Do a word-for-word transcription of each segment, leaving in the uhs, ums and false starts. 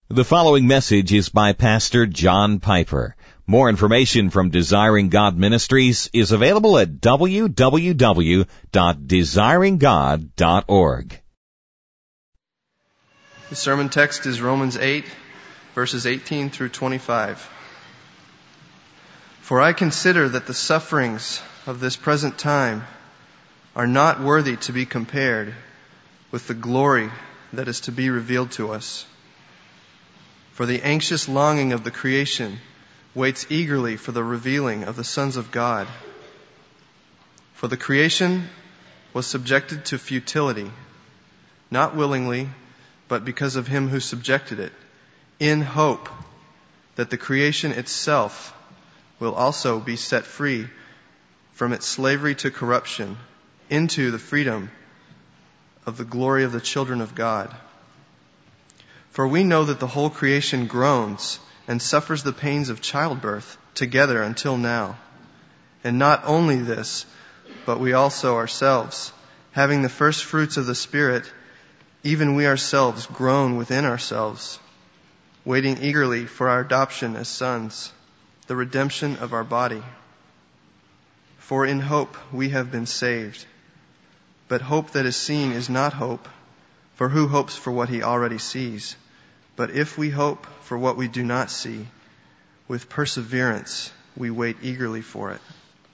The following message is by Pastor John Piper. More information from Desiring God Ministries is available at w w w dot desiring god dot org. The sermon text is Romans eight, verses eighteen through twenty-five. For I consider that the sufferings of this present time are not worthy to be compared with the glory that is to be revealed to us. For the anxious longing of the creation waits eagerly for the revealing of the sons of God. For the creation was subjected to futility, not willingly, but because of him who subjected it, in hope that the creation itself will also be set free from its slavery to corruption into the freedom of the glory of the children of God. For we know that the whole creation groans and suffers the pains of childbirth together until now. And not only this, but we also ourselves, having the first fruits of the Spirit, even we ourselves groan within ourselves, waiting eagerly for our adoption as sons, the redemption of our body. For in hope we have been saved. But hope that is seen is not hope, for who hopes for what he already sees? But if we hope for what we do not see, with perseverance we wait eagerly for it.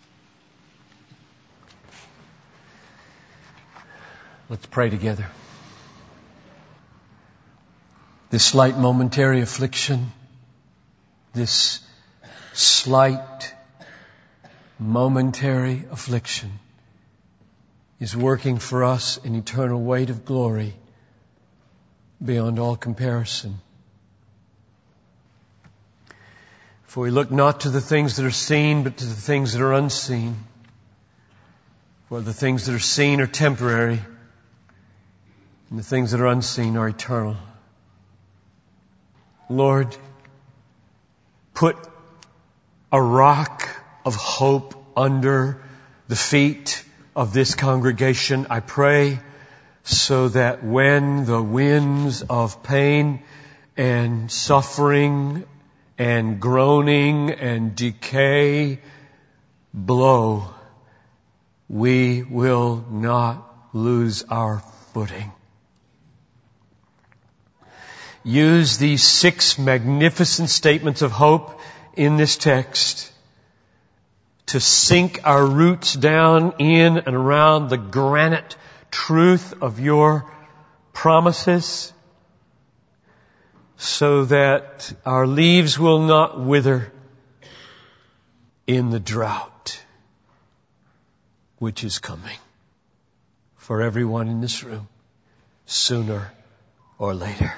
Let's pray together. This slight momentary affliction, this slight momentary affliction is working for us an eternal weight of glory beyond all comparison. For we look not to the things that are seen, but to the things that are unseen. For the things that are seen are temporary, and the things that are unseen are eternal. Lord, put a rock of hope under the feet of this congregation, I pray, so that when the winds of pain and suffering and groaning and decay blow, we will not lose our footing. Use these six magnificent statements of hope in this text to sink our roots down in and around the granite truth of your promises, so that our leaves will not wither in the drought which is coming for everyone in this room sooner or later.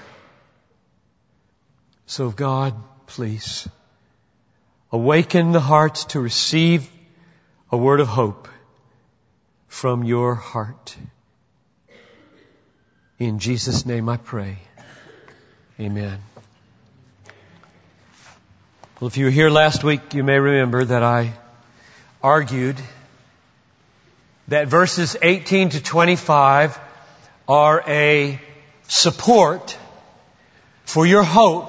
So God, please awaken the hearts to receive a word of hope from your heart. In Jesus' name I pray. Amen. Well, if you were here last week, you may remember that I argued that verses eighteen to twenty-five are a support for your hope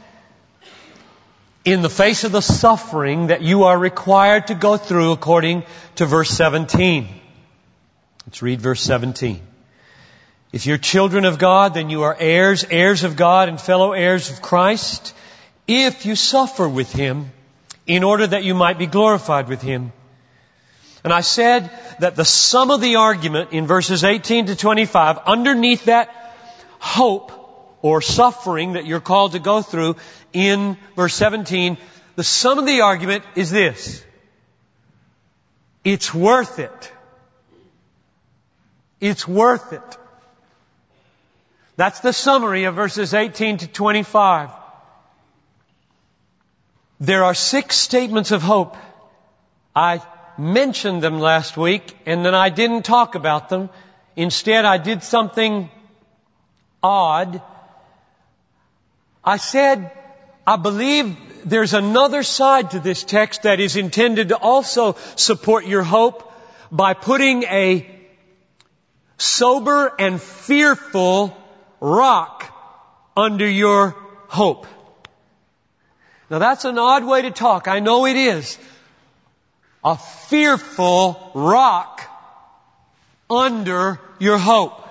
in the face of the suffering that you are required to go through according to verse seventeen. Let's read verse seventeen. If you're children of God, then you are heirs, heirs of God and fellow heirs of Christ, if you suffer with Him, in order that you might be glorified with Him. And I said that the sum of the argument in verses eighteen to twenty-five, underneath that hope or suffering that you're called to go through in verse seventeen, the sum of the argument is this: it's worth it. It's worth it. That's the summary of verses eighteen to twenty-five. There are six statements of hope. I mentioned them last week, and then I didn't talk about them. Instead, I did something odd. I said, I believe there's another side to this text that is intended to also support your hope by putting a sober and fearful rock under your hope. Now that's an odd way to talk. I know it is. A fearful rock under your hope.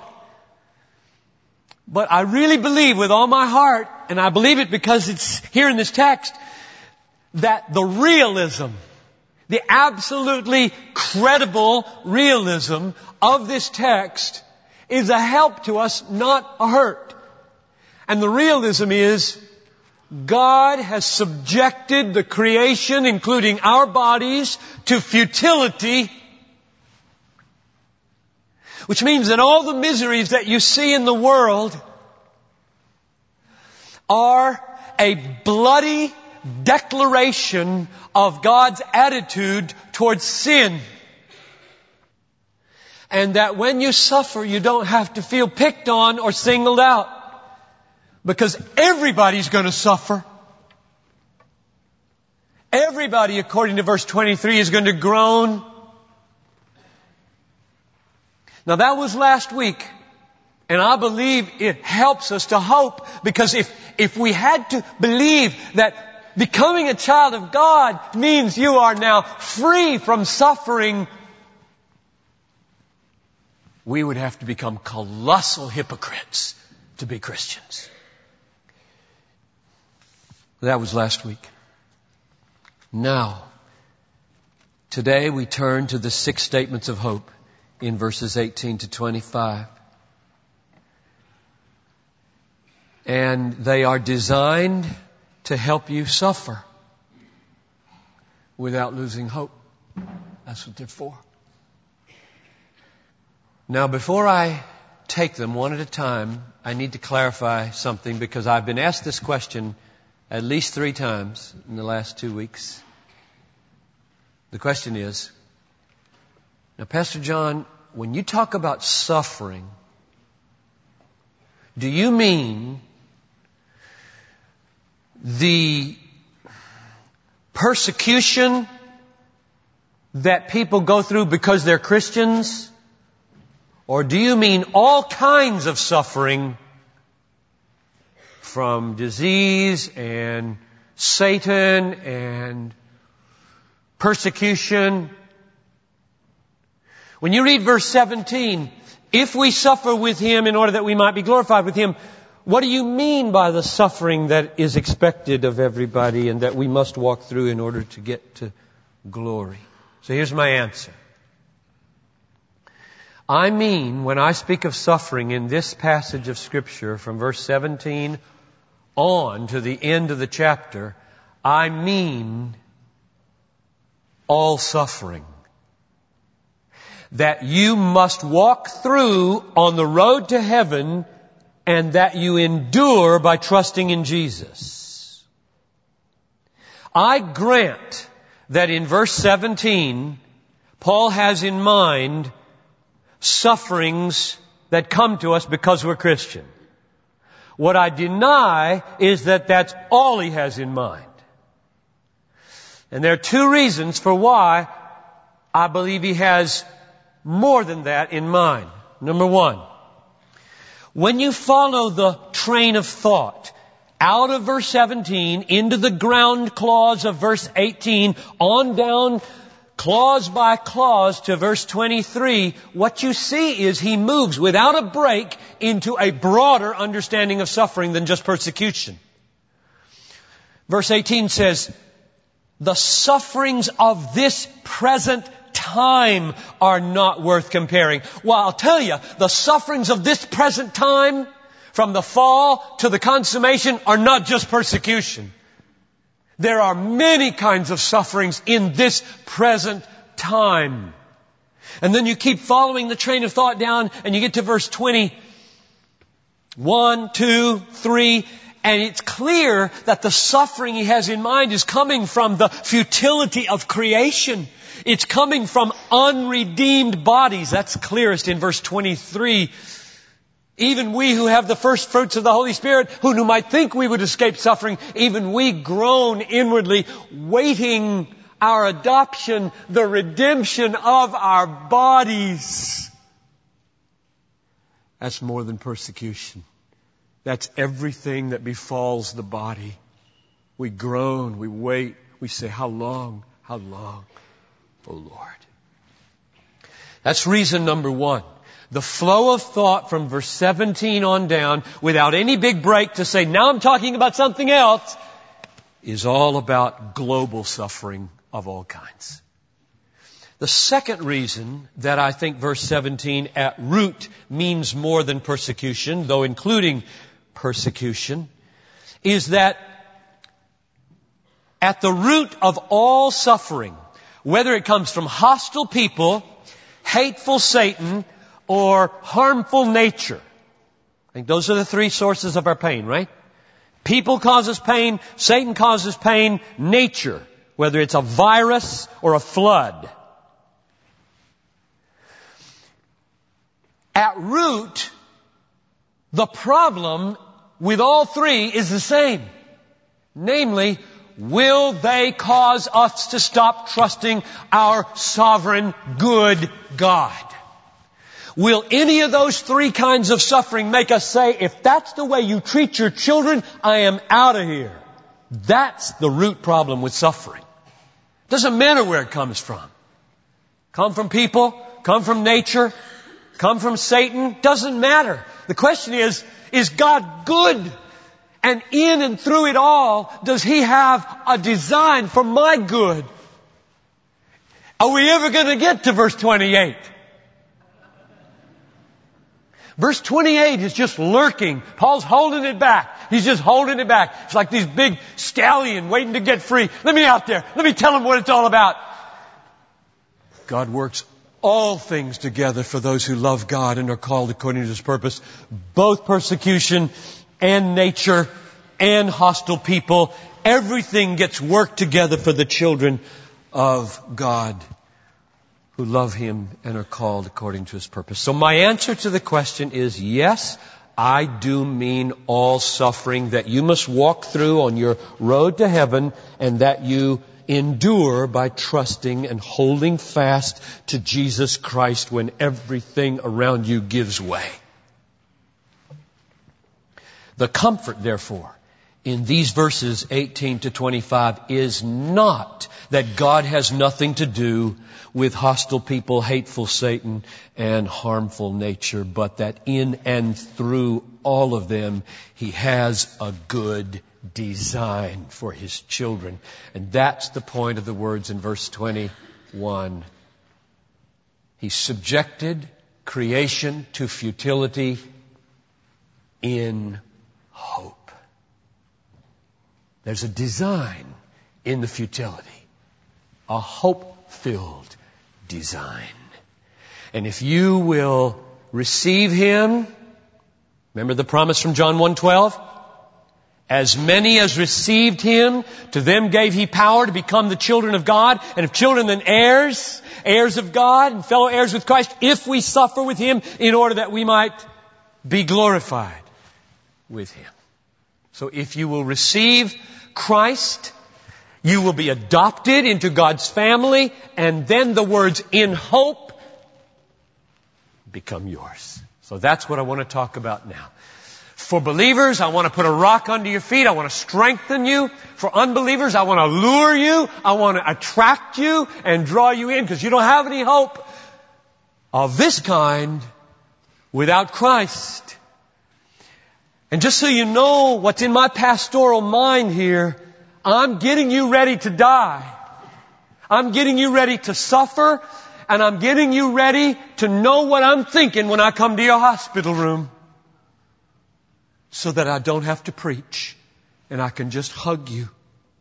But I really believe with all my heart, and I believe it because it's here in this text, that the realism, the absolutely credible realism of this text is a help to us, not a hurt. And the realism is God has subjected the creation, including our bodies, to futility, which means that all the miseries that you see in the world are a bloody declaration of God's attitude towards sin. And that when you suffer, you don't have to feel picked on or singled out. Because everybody's going to suffer. Everybody, according to verse twenty-three, is going to groan. Now that was last week. And I believe it helps us to hope, because if, if we had to believe that becoming a child of God means you are now free from suffering, we would have to become colossal hypocrites to be Christians. That was last week. Now, today we turn to the six statements of hope in verses eighteen to twenty-five. And they are designed to help you suffer without losing hope. That's what they're for. Now, before I take them one at a time, I need to clarify something, because I've been asked this question at least three times in the last two weeks. The question is, now, Pastor John, when you talk about suffering, do you mean the persecution that people go through because they're Christians? Or do you mean all kinds of suffering, from disease and Satan and persecution? When you read verse seventeen, if we suffer with Him in order that we might be glorified with Him, what do you mean by the suffering that is expected of everybody and that we must walk through in order to get to glory? So here's my answer. I mean, when I speak of suffering in this passage of Scripture from verse seventeen on to the end of the chapter, I mean all suffering that you must walk through on the road to heaven, and that you endure by trusting in Jesus. I grant that in verse seventeen, Paul has in mind sufferings that come to us because we're Christian. What I deny is that that's all he has in mind. And there are two reasons for why I believe he has more than that in mind. Number one, when you follow the train of thought out of verse seventeen into the ground clause of verse eighteen, on down clause by clause to verse twenty-three, what you see is he moves without a break into a broader understanding of suffering than just persecution. Verse eighteen says, the sufferings of this present time are not worth comparing. Well, I'll tell you, the sufferings of this present time, from the fall to the consummation, are not just persecution. There are many kinds of sufferings in this present time. And then you keep following the train of thought down and you get to verse twenty-one, two, three, and it's clear that the suffering he has in mind is coming from the futility of creation. It's coming from unredeemed bodies. That's clearest in verse twenty-three. Even we who have the first fruits of the Holy Spirit, who might think we would escape suffering, even we groan inwardly, waiting our adoption, the redemption of our bodies. That's more than persecution. That's everything that befalls the body. We groan, we wait, we say, how long, how long, O Lord? That's reason number one. The flow of thought from verse seventeen on down, without any big break to say, now I'm talking about something else, is all about global suffering of all kinds. The second reason that I think verse seventeen at root means more than persecution, though including persecution, is that at the root of all suffering, whether it comes from hostile people, hateful Satan, or harmful nature. I think those are the three sources of our pain, right? People causes pain, Satan causes pain, nature, whether it's a virus or a flood. At root, the problem with all three is the same. Namely, will they cause us to stop trusting our sovereign, good God? Will any of those three kinds of suffering make us say, if that's the way you treat your children, I am out of here? That's the root problem with suffering. Doesn't matter where it comes from. Come from people, come from nature, come from Satan, doesn't matter. The question is, is God good? And in and through it all, does He have a design for my good? Are we ever going to get to verse twenty-eight? Verse twenty-eight is just lurking. Paul's holding it back. He's just holding it back. It's like these big stallion waiting to get free. Let me out there. Let me tell him what it's all about. God works all things together for those who love God and are called according to His purpose. Both persecution and nature and hostile people. Everything gets worked together for the children of God who love Him and are called according to His purpose. So my answer to the question is yes, I do mean all suffering that you must walk through on your road to heaven and that you endure by trusting and holding fast to Jesus Christ when everything around you gives way. The comfort, therefore, in these verses eighteen to twenty-five is not that God has nothing to do with hostile people, hateful Satan, and harmful nature, but that in and through all of them, He has a good design for His children. And that's the point of the words in verse twenty-one. He subjected creation to futility in hope. There's a design in the futility. A hope-filled design. And if you will receive Him, remember the promise from John one twelve? As many as received Him, to them gave He power to become the children of God. And if children, then heirs, heirs of God and fellow heirs with Christ, if we suffer with Him in order that we might be glorified with Him. So if you will receive Christ, you will be adopted into God's family, and then the words in hope become yours. So that's what I want to talk about now. For believers, I want to put a rock under your feet. I want to strengthen you. For unbelievers, I want to lure you. I want to attract you and draw you in, because you don't have any hope of this kind without Christ. And just so you know what's in my pastoral mind here, I'm getting you ready to die. I'm getting you ready to suffer, and I'm getting you ready to know what I'm thinking when I come to your hospital room, so that I don't have to preach and I can just hug you.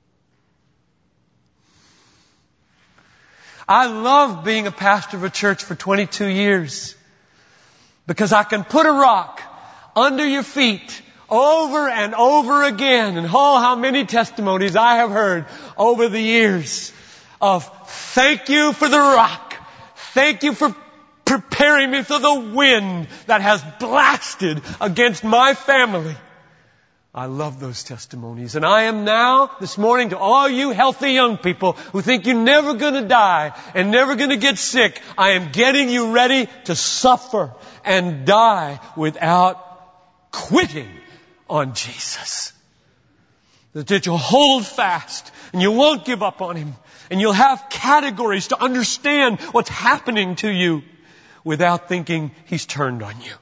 I love being a pastor of a church for twenty-two years because I can put a rock under your feet over and over again. And oh, how many testimonies I have heard over the years of thank you for the rock. Thank you for preparing me for the wind that has blasted against my family. I love those testimonies. And I am now, this morning, to all you healthy young people who think you're never going to die and never going to get sick, I am getting you ready to suffer and die without quitting on Jesus. That you'll hold fast and you won't give up on Him. And you'll have categories to understand what's happening to you without thinking He's turned on you.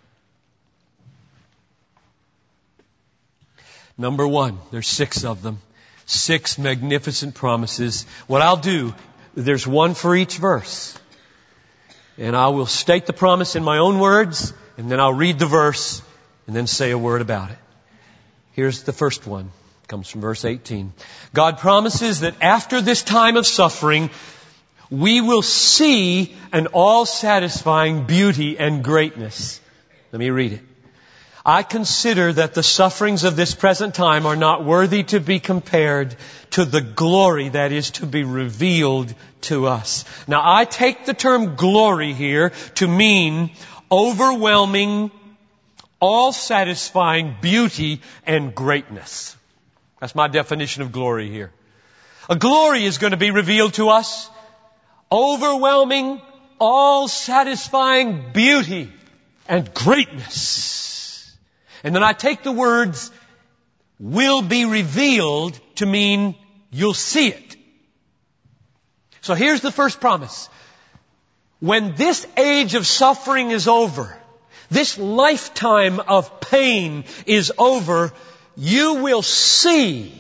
Number one, there's six of them. Six magnificent promises. What I'll do, there's one for each verse. And I will state the promise in my own words, and then I'll read the verse, and then say a word about it. Here's the first one. It comes from verse eighteen. God promises that after this time of suffering, we will see an all-satisfying beauty and greatness. Let me read it. I consider that the sufferings of this present time are not worthy to be compared to the glory that is to be revealed to us. Now, I take the term glory here to mean overwhelming, all-satisfying beauty and greatness. That's my definition of glory here. A glory is going to be revealed to us. Overwhelming, all-satisfying beauty and greatness. And then I take the words will be revealed to mean you'll see it. So here's the first promise. When this age of suffering is over, this lifetime of pain is over, you will see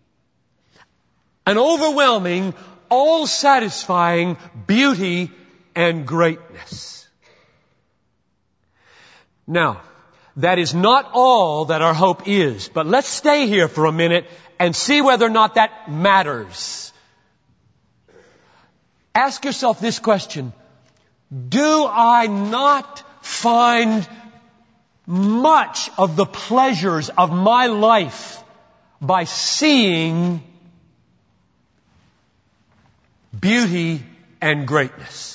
an overwhelming, all-satisfying beauty and greatness. Now, that is not all that our hope is. But let's stay here for a minute and see whether or not that matters. Ask yourself this question. Do I not find much of the pleasures of my life by seeing beauty and greatness?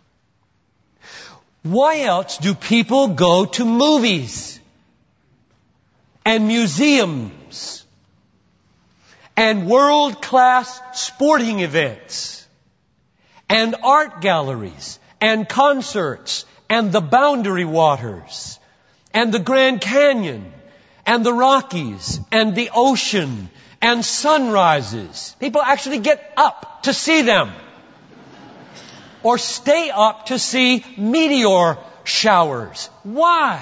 Why else do people go to movies and museums and world-class sporting events and art galleries and concerts and the Boundary Waters and the Grand Canyon and the Rockies and the ocean and sunrises? People actually get up to see them. Or stay up to see meteor showers. Why?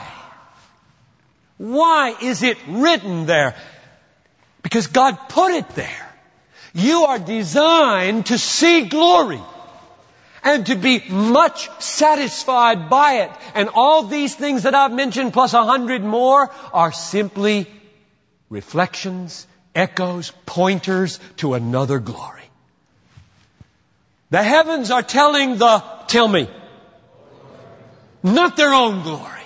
Why is it written there? Because God put it there. You are designed to see glory and to be much satisfied by it. And all these things that I've mentioned plus a hundred more are simply reflections, echoes, pointers to another glory. The heavens are telling the, tell me, not their own glory.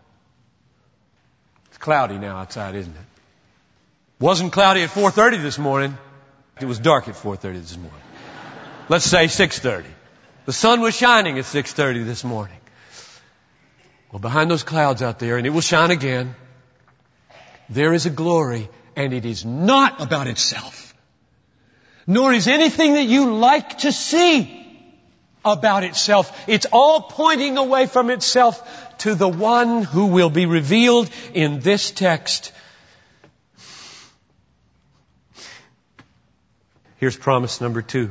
It's cloudy now outside, isn't it? Wasn't cloudy at four thirty this morning. It was dark at four thirty this morning. Let's say six thirty. The sun was shining at six thirty this morning. Well, behind those clouds out there, and it will shine again, there is a glory, and it is not about itself. Nor is anything that you like to see about itself. It's all pointing away from itself to the one who will be revealed in this text. Here's promise number two.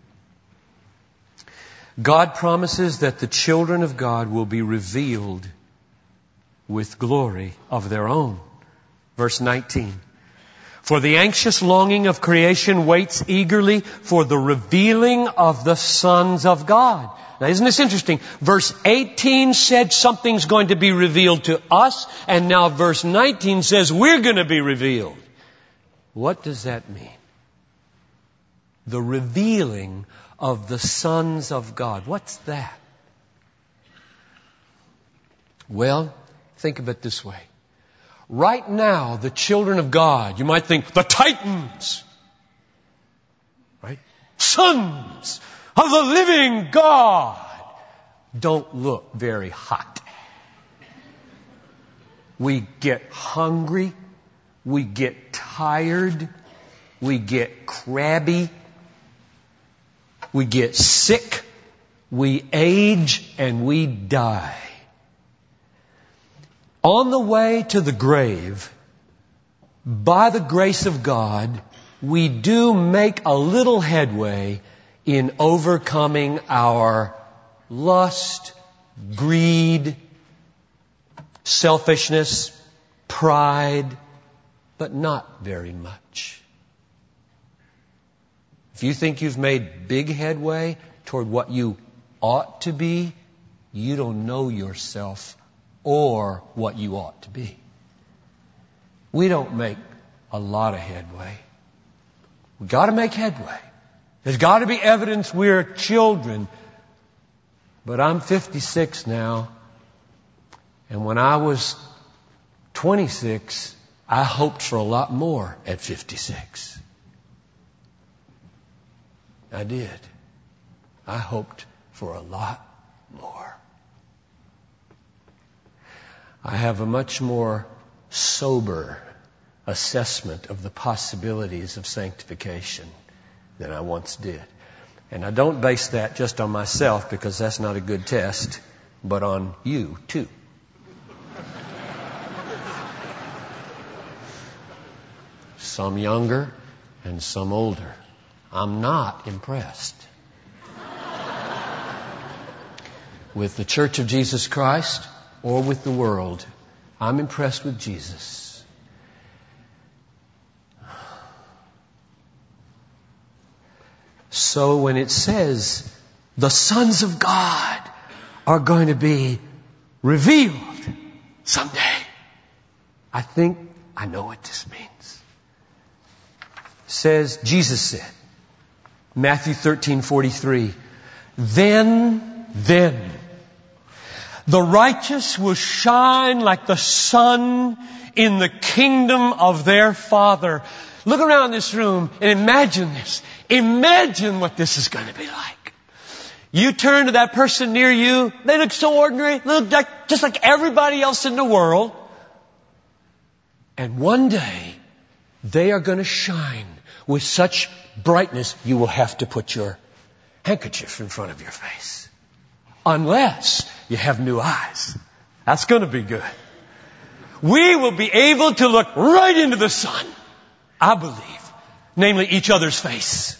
God promises that the children of God will be revealed with glory of their own. Verse nineteen. For the anxious longing of creation waits eagerly for the revealing of the sons of God. Now, isn't this interesting? Verse eighteen said something's going to be revealed to us, and now verse nineteen says we're going to be revealed. What does that mean? The revealing of the sons of God. What's that? Well, think of it this way. Right now, the children of God, you might think, the Titans, right? Sons of the living God, don't look very hot. We get hungry, we get tired, we get crabby, we get sick, we age, and we die. On the way to the grave, by the grace of God, we do make a little headway in overcoming our lust, greed, selfishness, pride, but not very much. If you think you've made big headway toward what you ought to be, you don't know yourself or what you ought to be. We don't make a lot of headway. We've got to make headway. There's got to be evidence we're children. But I'm fifty-six now, and when I was twenty-six, I hoped for a lot more at fifty-six. I did. I hoped for a lot more. I have a much more sober assessment of the possibilities of sanctification than I once did. And I don't base that just on myself, because that's not a good test, but on you too. Some younger and some older. I'm not impressed with the Church of Jesus Christ or with the world. I'm impressed with Jesus. So when it says the sons of God are going to be revealed someday, I think I know what this means. It says, Jesus said, Matthew thirteen forty-three, then, then, the righteous will shine like the sun in the kingdom of their Father. Look around this room and imagine this. Imagine what this is going to be like. You turn to that person near you. They look so ordinary. They look like, just like everybody else in the world. And one day, they are going to shine with such brightness, you will have to put your handkerchief in front of your face. Unless you have new eyes. That's going to be good. We will be able to look right into the sun, I believe, namely each other's face,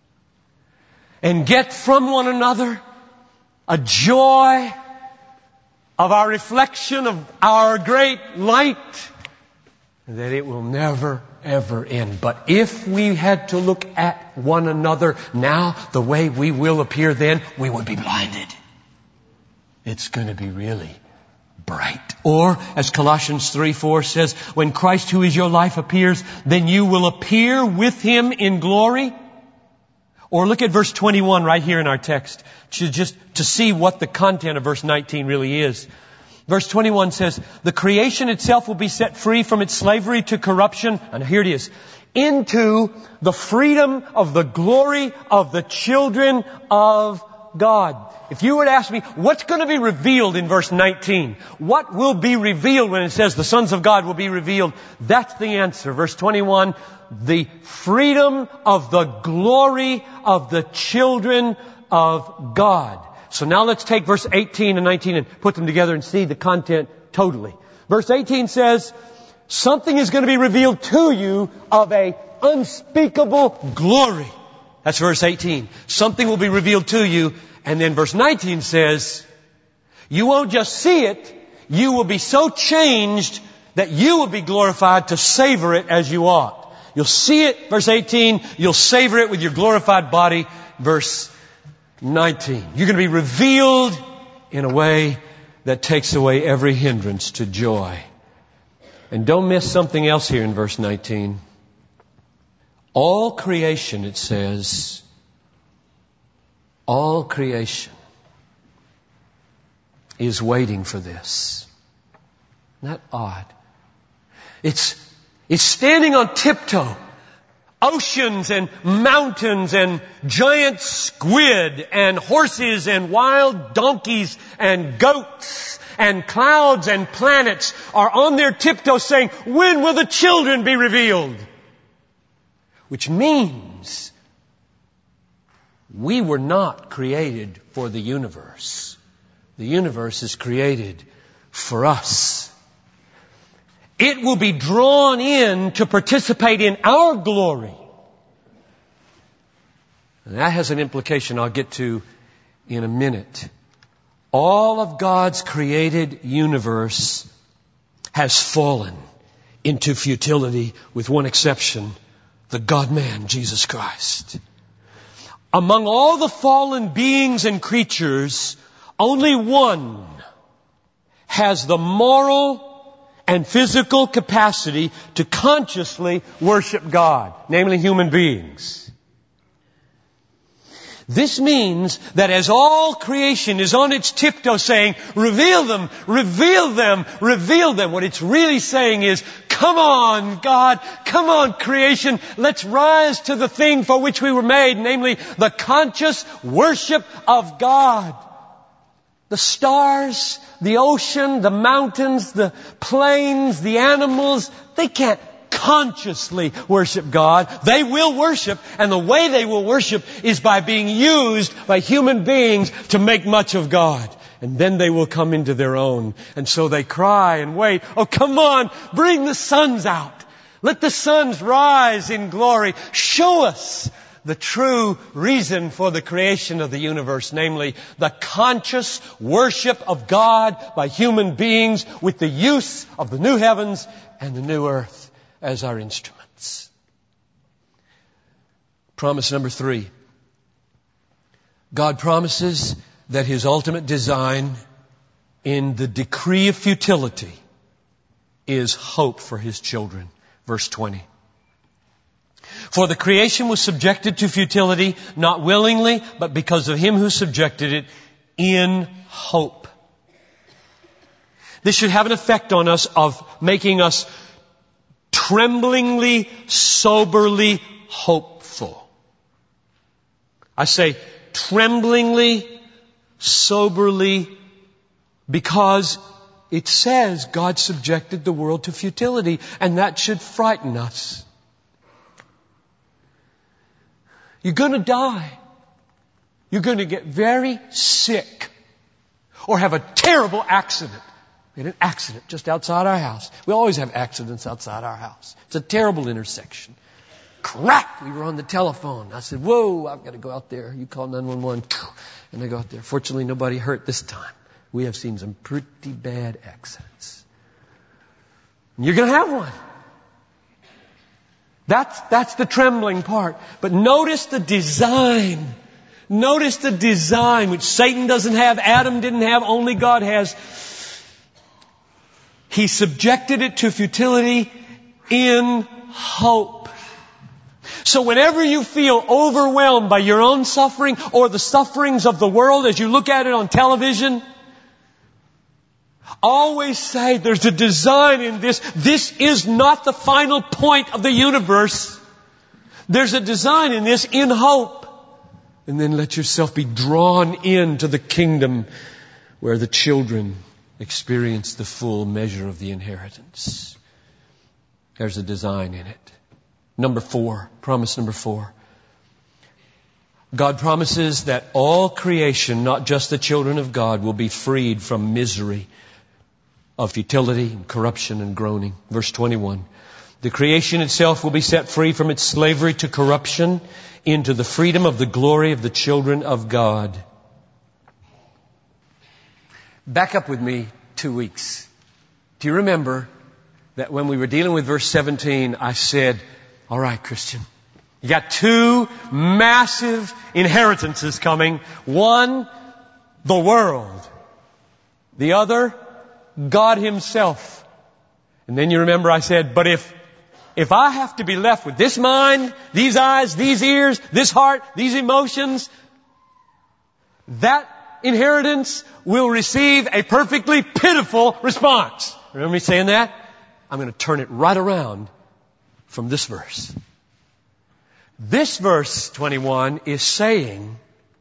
and get from one another a joy of our reflection of our great light, that it will never, ever end. But if we had to look at one another now the way we will appear then, we would be blinded. It's going to be really bright. Or, as Colossians three four says, when Christ, who is your life, appears, then you will appear with Him in glory. Or look at verse twenty-one right here in our text, to just to see what the content of verse nineteen really is. Verse twenty-one says, the creation itself will be set free from its slavery to corruption. And here it is. Into the freedom of the glory of the children of God. If you were to ask me, what's going to be revealed in verse nineteen? What will be revealed when it says the sons of God will be revealed? That's the answer. Verse twenty-one, the freedom of the glory of the children of God. So now let's take verse eighteen and nineteen and put them together and see the content totally. Verse eighteen says, something is going to be revealed to you of a unspeakable glory. That's verse eighteen. Something will be revealed to you. And then verse nineteen says, you won't just see it, you will be so changed that you will be glorified to savor it as you ought. You'll see it, verse eighteen, you'll savor it with your glorified body, verse nineteen. You're going to be revealed in a way that takes away every hindrance to joy. And don't miss something else here in verse nineteen. All creation, it says, all creation is waiting for this. Isn't that odd? It's, it's standing on tiptoe. Oceans and mountains and giant squid and horses and wild donkeys and goats and clouds and planets are on their tiptoe saying, when will the children be revealed? Which means we were not created for the universe. The universe is created for us. it will be drawn in to participate in our glory. And that has an implication I'll get to in a minute. All of God's created universe has fallen into futility with one exception, the God-man, Jesus Christ. Among all the fallen beings and creatures, only one has the moral and physical capacity to consciously worship God, namely human beings. This means that as all creation is on its tiptoe saying, reveal them, reveal them, reveal them, what it's really saying is, come on, God, come on, creation, let's rise to the thing for which we were made, namely the conscious worship of God. The stars, the ocean, the mountains, the plains, the animals, they can't consciously worship God. They will worship, and the way they will worship is by being used by human beings to make much of God. And then they will come into their own. And so they cry and wait. Oh, come on, bring the suns out. Let the suns rise in glory. Show us the true reason for the creation of the universe, namely the conscious worship of God by human beings with the use of the new heavens and the new earth as our instruments. Promise number three. God promises that His ultimate design in the decree of futility is hope for His children. Verse twenty. For the creation was subjected to futility, not willingly, but because of Him who subjected it, in hope. This should have an effect on us of making us tremblingly, soberly hopeful. I say tremblingly, soberly, because it says God subjected the world to futility, and that should frighten us. You're going to die. You're going to get very sick or have a terrible accident. We had an accident just outside our house. We always have accidents outside our house. It's a terrible intersection. Crack! We were on the telephone. I said, whoa, I've got to go out there. You call nine one one. And I go out there. Fortunately, nobody hurt this time. We have seen some pretty bad accidents. And you're going to have one. That's, that's the trembling part. But notice the design. Notice the design, which Satan doesn't have, Adam didn't have, only God has. He subjected it to futility in hope. So whenever you feel overwhelmed by your own suffering or the sufferings of the world as you look at it on television, always say there's a design in this. This is not the final point of the universe. There's a design in this in hope. And then let yourself be drawn into the kingdom where the children experience the full measure of the inheritance. There's a design in it. Number four, promise number four. God promises that all creation, not just the children of God, will be freed from misery of futility and corruption and groaning. Verse twenty-one. The creation itself will be set free from its slavery to corruption into the freedom of the glory of the children of God. Back up with me two weeks. Do you remember that when we were dealing with verse seventeen, I said, all right, Christian, you got two massive inheritances coming. One, the world. The other, God Himself. And then you remember I said, but if, if I have to be left with this mind, these eyes, these ears, this heart, these emotions, that inheritance will receive a perfectly pitiful response. Remember me saying that? I'm going to turn it right around from this verse. This verse twenty-one is saying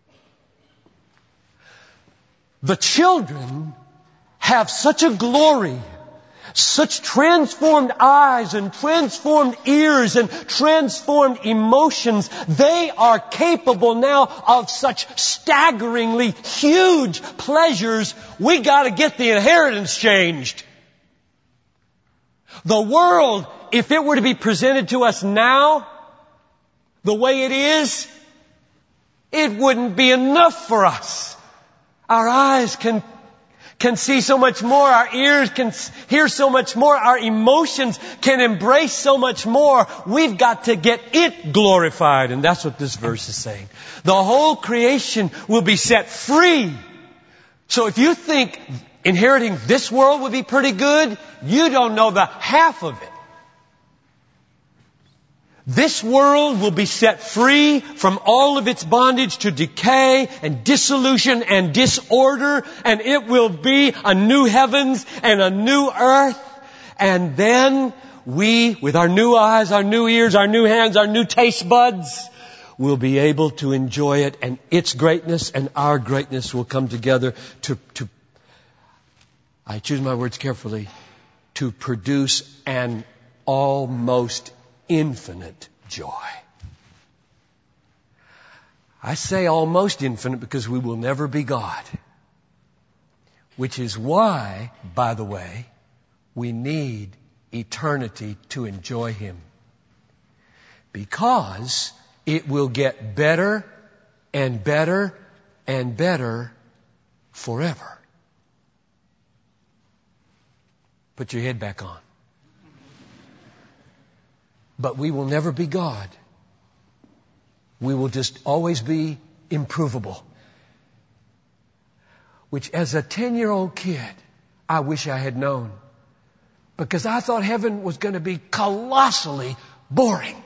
the children have such a glory, such transformed eyes and transformed ears and transformed emotions. They are capable now of such staggeringly huge pleasures. We got to get the inheritance changed. The world, if it were to be presented to us now, the way it is, it wouldn't be enough for us. Our eyes can, can see so much more. Our ears can hear so much more. Our emotions can embrace so much more. We've got to get it glorified. And that's what this verse is saying. The whole creation will be set free. So if you think inheriting this world would be pretty good, you don't know the half of it. This world will be set free from all of its bondage to decay and dissolution and disorder, and it will be a new heavens and a new earth. And then we, with our new eyes, our new ears, our new hands, our new taste buds, will be able to enjoy it, and its greatness and our greatness will come together to, to I choose my words carefully, to produce an almost infinite joy. I say almost infinite because we will never be God. Which is why, by the way, we need eternity to enjoy Him. Because it will get better and better and better forever. Put your head back on. But we will never be God. We will just always be improvable. Which as a ten-year-old kid, I wish I had known. Because I thought heaven was going to be colossally boring.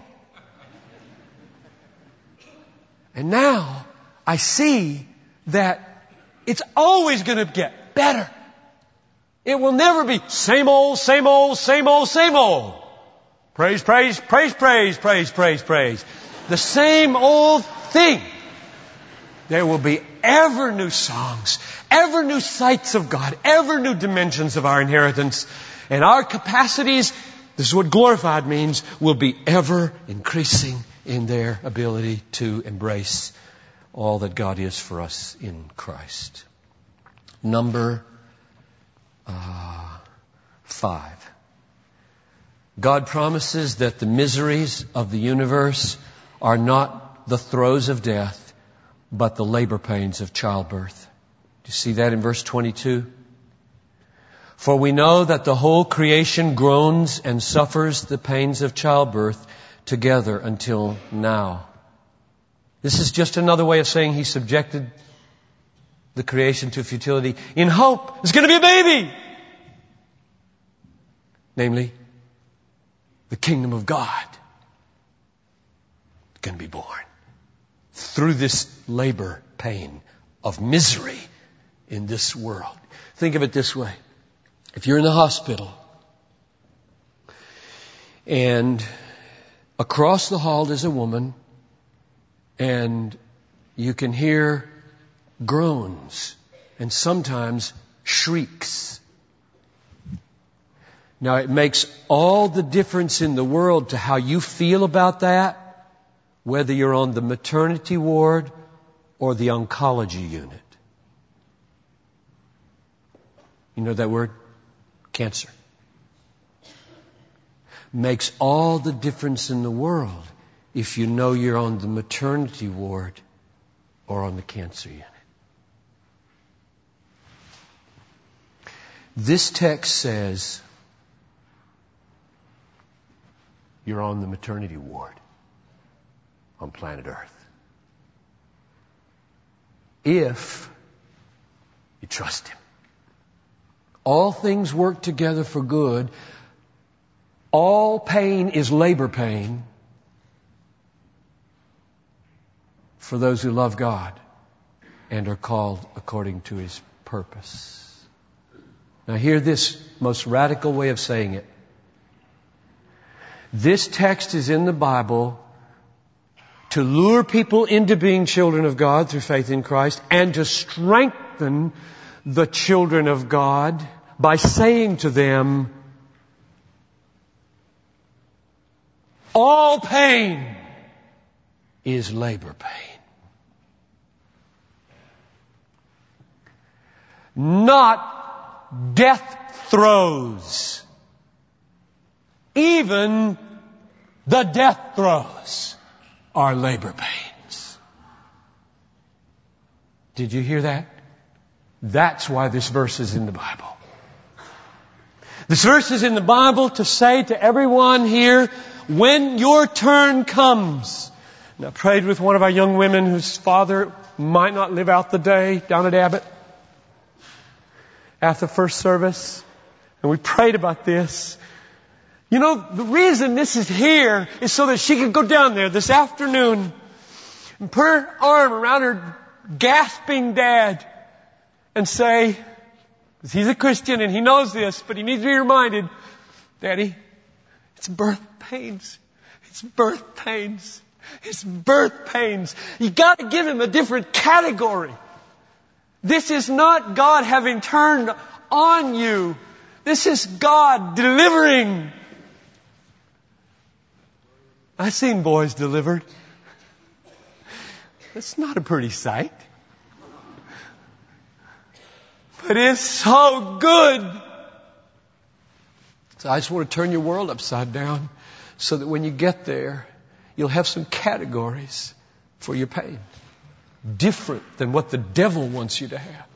And now I see that it's always going to get better. It will never be same old, same old, same old, same old. Praise, praise, praise, praise, praise, praise, praise. The same old thing. There will be ever new songs, ever new sights of God, ever new dimensions of our inheritance. And our capacities, this is what glorified means, will be ever increasing in their ability to embrace all that God is for us in Christ. Number uh, five. God promises that the miseries of the universe are not the throes of death, but the labor pains of childbirth. Do you see that in verse twenty-two? For we know that the whole creation groans and suffers the pains of childbirth together until now. This is just another way of saying He subjected the creation to futility in hope there's going to be a baby. Namely, the kingdom of God is going to be born through this labor pain of misery in this world. Think of it this way. If you're in the hospital and across the hall is a woman and you can hear groans and sometimes shrieks. Now it makes all the difference in the world to how you feel about that, whether you're on the maternity ward or the oncology unit. You know that word? Cancer. Makes all the difference in the world if you know you're on the maternity ward or on the cancer unit. This text says you're on the maternity ward on planet Earth. If you trust Him. All things work together for good. All pain is labor pain for those who love God and are called according to His purpose. Now hear this most radical way of saying it. This text is in the Bible to lure people into being children of God through faith in Christ and to strengthen the children of God by saying to them, all pain is labor pain. Not death throes Even the death throes are labor pains. Did you hear that? That's why this verse is in the Bible. This verse is in the Bible to say to everyone here, when your turn comes. And I prayed with one of our young women whose father might not live out the day down at Abbott after first service. And we prayed about this. You know, the reason this is here is so that she could go down there this afternoon and put her arm around her gasping dad and say, because he's a Christian and he knows this, but he needs to be reminded, Daddy, it's birth pains. It's birth pains. It's birth pains. You got to give him a different category. This is not God having turned on you. This is God delivering. I've seen boys delivered. It's not a pretty sight. But it's so good. So I just want to turn your world upside down so that when you get there, you'll have some categories for your pain. Different than what the devil wants you to have.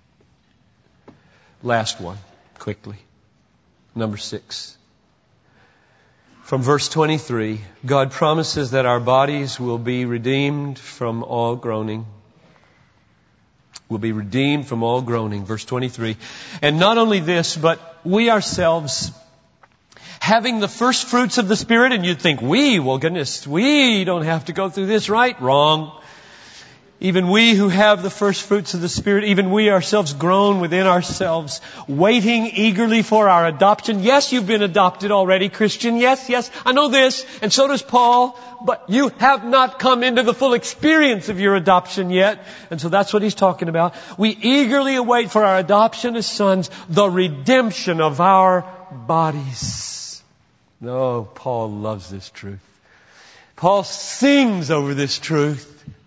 Last one, quickly. Number six. From verse twenty-three, God promises that our bodies will be redeemed from all groaning. Will be redeemed from all groaning. Verse twenty-three. And not only this, but we ourselves, having the first fruits of the Spirit, and you'd think, we, well goodness, we don't have to go through this, right? Wrong. Even we who have the first fruits of the Spirit, even we ourselves groan within ourselves, waiting eagerly for our adoption. Yes, you've been adopted already, Christian. Yes, yes, I know this, and so does Paul, but you have not come into the full experience of your adoption yet. And so that's what he's talking about. We eagerly await for our adoption as sons, the redemption of our bodies. No, Paul loves this truth. Paul sings over this truth.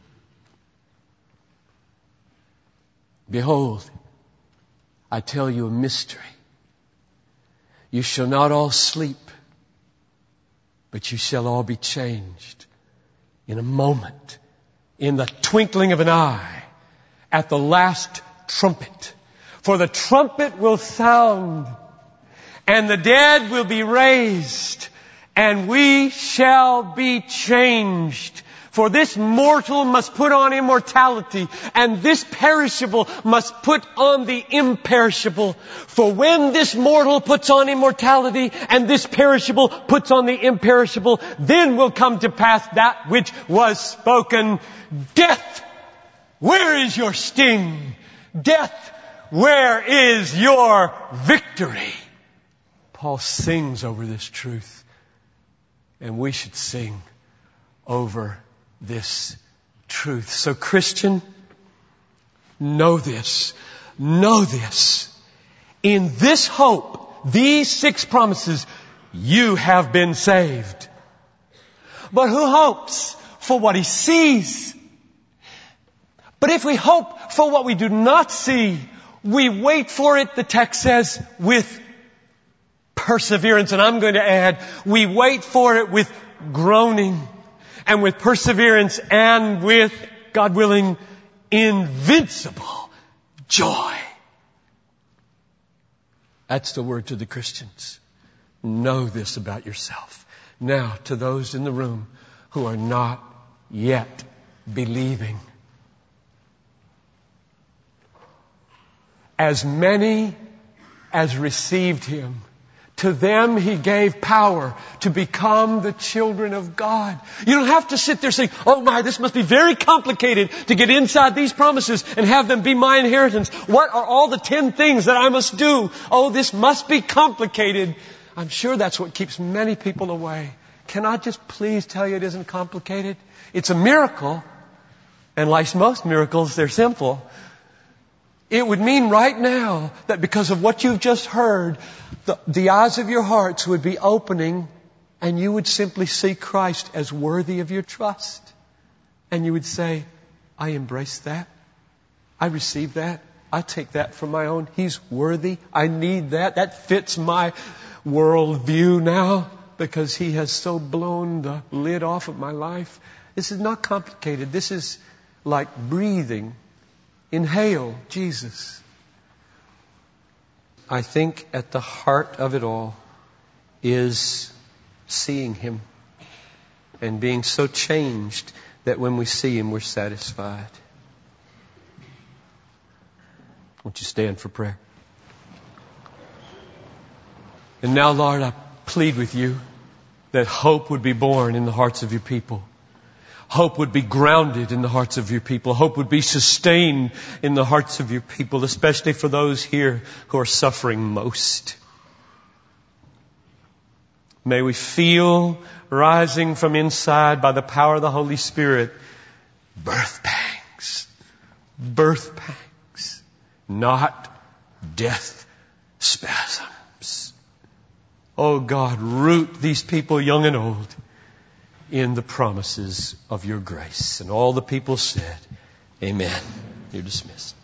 Behold, I tell you a mystery. You shall not all sleep, but you shall all be changed in a moment, in the twinkling of an eye, at the last trumpet. For the trumpet will sound, and the dead will be raised, and we shall be changed. For this mortal must put on immortality, and this perishable must put on the imperishable. For when this mortal puts on immortality, and this perishable puts on the imperishable, then will come to pass that which was spoken. Death, where is your sting? Death, where is your victory? Paul sings over this truth, and we should sing over this truth. So Christian, know this. Know this. In this hope, these six promises, you have been saved. But who hopes for what he sees? But if we hope for what we do not see, we wait for it, the text says, with perseverance. And I'm going to add, we wait for it with groaning. And with perseverance and with, God willing, invincible joy. That's the word to the Christians. Know this about yourself. Now, to those in the room who are not yet believing. As many as received Him, to them He gave power to become the children of God. You don't have to sit there saying, oh my, this must be very complicated to get inside these promises and have them be my inheritance. What are all the ten things that I must do? Oh, this must be complicated. I'm sure that's what keeps many people away. Can I just please tell you it isn't complicated? It's a miracle. And like most miracles, they're simple. It would mean right now that because of what you've just heard, the, the eyes of your hearts would be opening and you would simply see Christ as worthy of your trust. And you would say, I embrace that. I receive that. I take that for my own. He's worthy. I need that. That fits my worldview now. because He has so blown the lid off of my life. This is not complicated. This is like breathing. Inhale Jesus. I think at the heart of it all is seeing Him and being so changed that when we see Him, we're satisfied. Won't you stand for prayer? And now, Lord, I plead with You that hope would be born in the hearts of Your people. Hope would be grounded in the hearts of Your people. Hope would be sustained in the hearts of Your people, especially for those here who are suffering most. May we feel rising from inside by the power of the Holy Spirit birth pangs. Birth pangs. Not death spasms. Oh God, root these people young and old in the promises of Your grace. And all the people said, Amen. You're dismissed.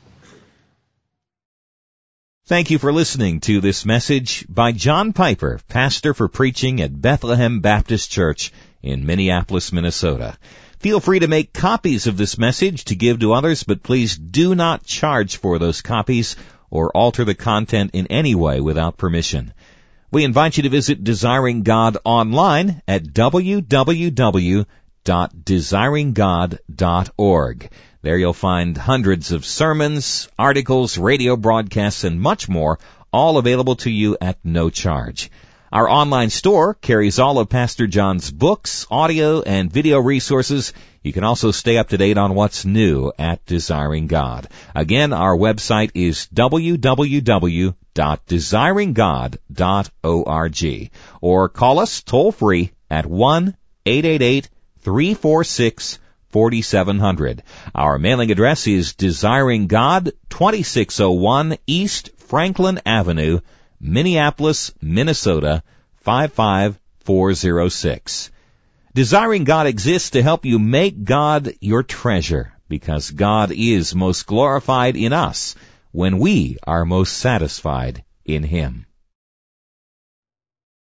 Thank you for listening to this message by John Piper, pastor for preaching at Bethlehem Baptist Church in Minneapolis, Minnesota. Feel free to make copies of this message to give to others, but please do not charge for those copies or alter the content in any way without permission. We invite you to visit Desiring God online at w w w dot desiring god dot org. There you'll find hundreds of sermons, articles, radio broadcasts, and much more, all available to you at no charge. Our online store carries all of Pastor John's books, audio, and video resources. You can also stay up to date on what's new at Desiring God. Again, our website is w w w dot desiring god dot org. Or call us toll-free at one eight eight eight, three four six, four seven zero zero. Our mailing address is Desiring God, twenty-six oh one East Franklin Avenue, Minneapolis, Minnesota, five five four zero six. Desiring God exists to help you make God your treasure, because God is most glorified in us when we are most satisfied in Him.